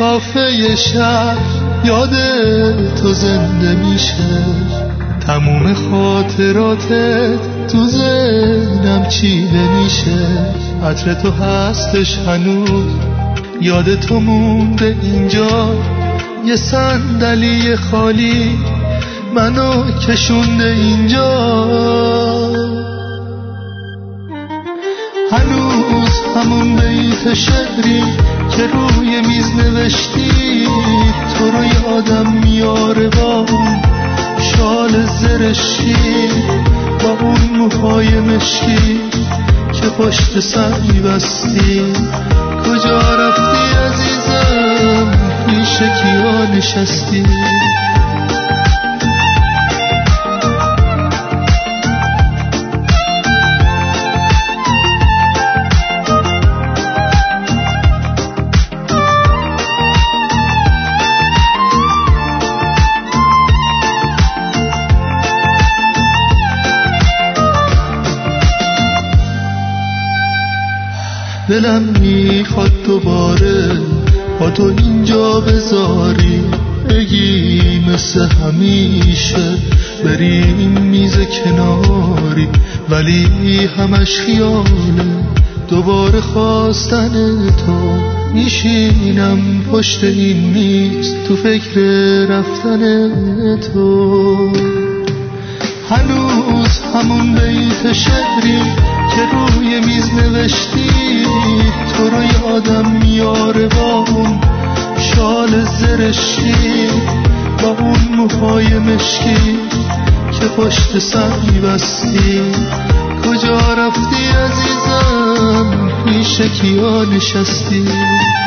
کافه شهر یاد تو زنده میشه، تموم خاطراتت تو ذهنم چیده میشه. عطر تو هستش هنوز، یاد تو مونده اینجا، یه صندلی خالی منو کشونده اینجا. هنوز همون بیت شعری که روی میز نوشتی، تو رو یادم میاره با اون شال زرشی، با اون موهای مشکی که پشت سر میبستی. کجا رفتی عزیزم، پیش کیا نشستی؟ دلم میخواد دوباره با تو اینجا بذاری، بگی مثل همیشه بریم میز کناری، ولی همش خیاله دوباره خواستن تو. میشینم پشت این میز تو فکر رفتن تو. هنوز همون بیت شعری که روی میز نوشتی، تو رو یادم میاره با اون شال زرشی، با اون موهای مشکی که پشت سر میبستی. کجا رفتی عزیزم، پیش کیا نشستی؟